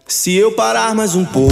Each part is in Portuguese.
Se eu parar mais um pouco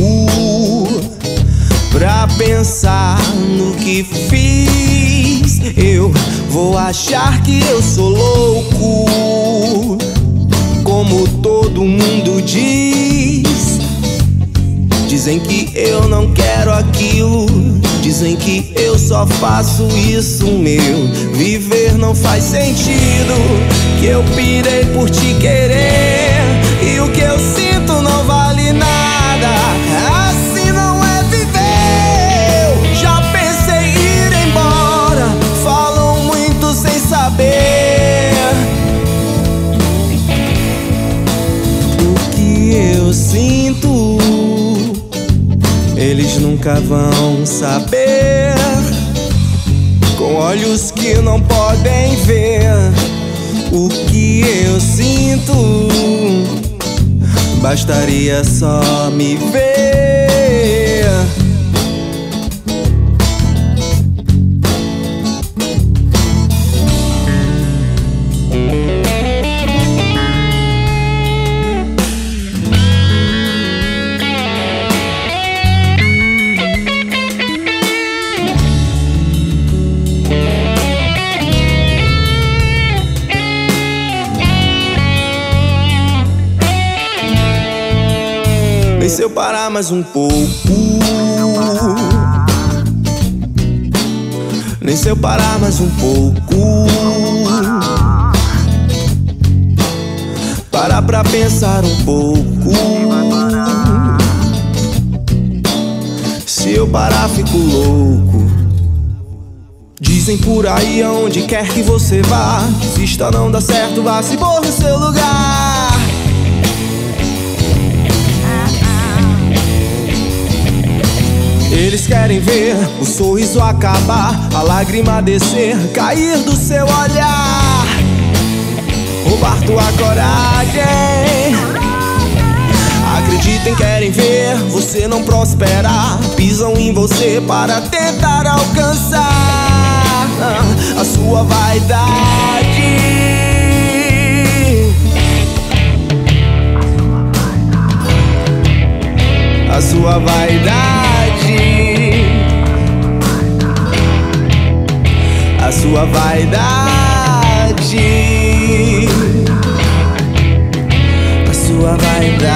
pra pensar no que fiz, eu vou achar que eu sou louco, como todo mundo diz. Dizem que eu não quero aquilo, dizem que eu só faço isso. Meu viver não faz sentido, que eu pirei por te querer, e o que eu sinto não vale nada. Assim não é viver. Eu já pensei em ir embora, falam muito sem saber o que eu sinto. Eles nunca vão saber, com olhos que não podem ver o que eu sinto. Bastaria só me ver. E se eu parar mais um pouco, nem se eu parar mais um pouco, parar pra pensar um pouco. Se eu parar fico louco. Dizem por aí, aonde quer que você vá, desista, não dá certo, vá se pôr no seu lugar. Eles querem ver o sorriso acabar, a lágrima descer, cair do seu olhar, roubar tua coragem. Acreditem, querem ver você não prosperar, pisam em você para tentar alcançar a sua vaidade. A sua vaidade. A sua vaidade. A sua vaidade.